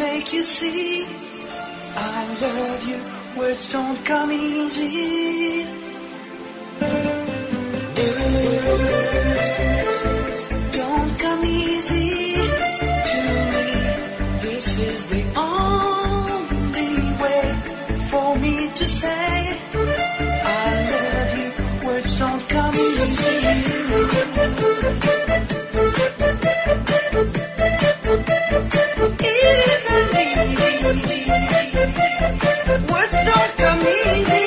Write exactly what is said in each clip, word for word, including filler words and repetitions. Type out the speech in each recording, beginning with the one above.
make you see I love you. Words don't come easy. Words don't come easy to me. This is the only way for me to say I love you. Words don't come easy. It isn't easy. Words don't come easy.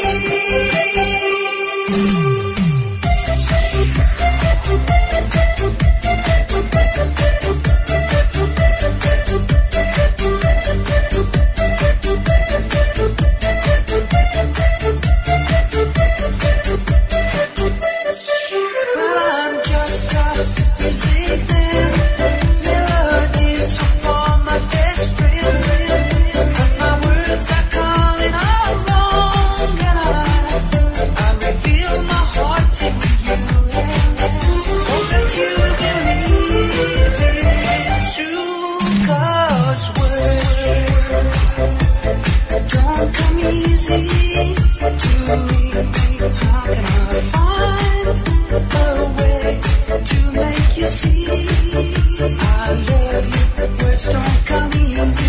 Well, I'm just a music man. Melodies for my best friend. But my words are calling all wrong, and I, I reveal my heart to you. Hope that you believe it's true, 'cause words don't come easy to me. How can I find a way to make you see I love you? Words don't come easy.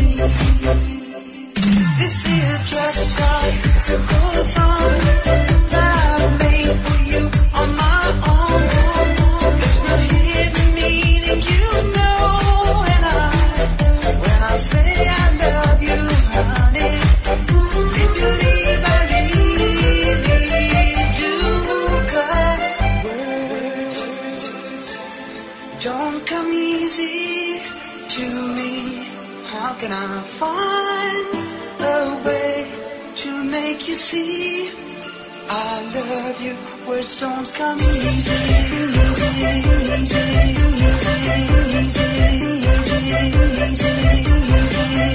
This is just a simple song that I've made for you on my own. There's no hidden meaning, you know, and I, when I say I love you, honey, please believe I really do, 'cause words don't come easy to me. How can I find a way to make you see I love you? Words don't come easy. Easy, easy, easy, easy, easy, easy, easy.